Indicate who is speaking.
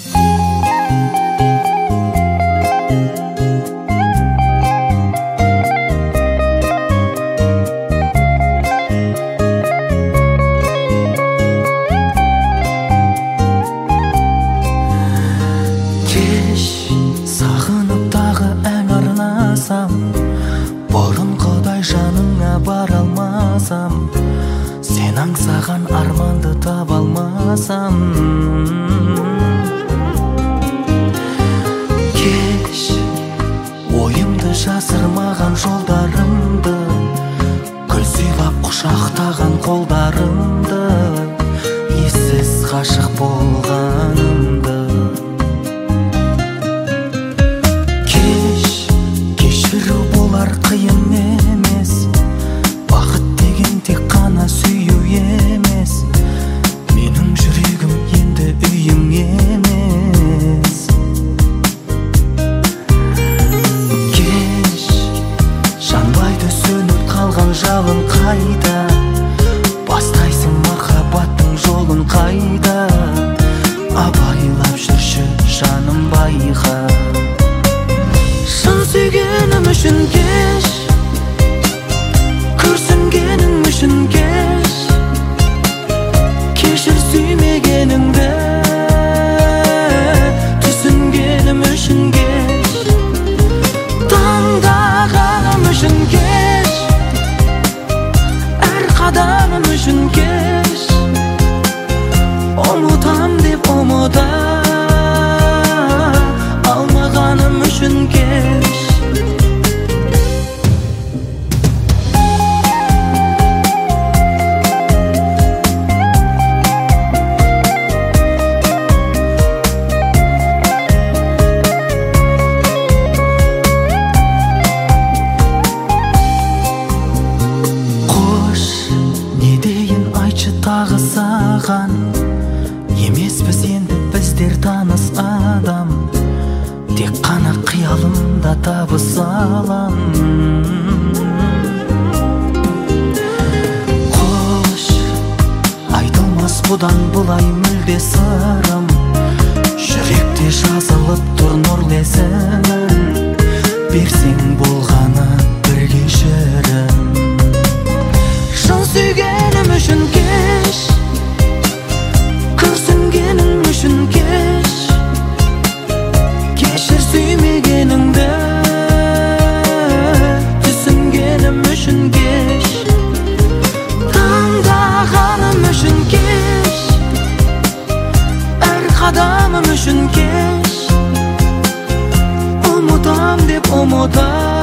Speaker 1: Бұрынғыдай жаныңа бара алмасам, сен аңсаған арманды таба алмасам, кеш ойымды жасырмаған жолдарымды, гүл сыйлап құшақтаған қолдарымды, ессіз ғашық болғанымды. Кешіру болар қиын емес, бақыт деген тек қана сүю емес, менің жүрегім енді үйім емес. Кеш жанбайды сөніп қалған жалын қайда, бастайсың махаббаттың жолын қайда, абайлап жүрші жаным байқа. Шын сүйгенім үшін кеш, күрсінгенім үшін кеш, кешір сүймегенімді, түсінгенім үшін кеш, таңдағаным үшін кеш, әр қадамым үшін кеш, ұмытам деп ұмыта алмағаным үшін кеш. Қош, не дейін айтшы тағы саған, емеспіз енді біздер таныс адам, тек қана қиялымда табысалам. Қош, айтылмас бұдан бұлай мүлде сырым, жүректе жазылып тұр нұрлы есімің, берсең болғаны бір кешірім. Шын сүйгенім үшін кеш, күрсінгенім үшін кеш, кешір сүймегеніңді, түсінгенім үшін кеш, таңдағаным үшін кеш, әр қадамым үшін кеш, ұмытам деп ұмыта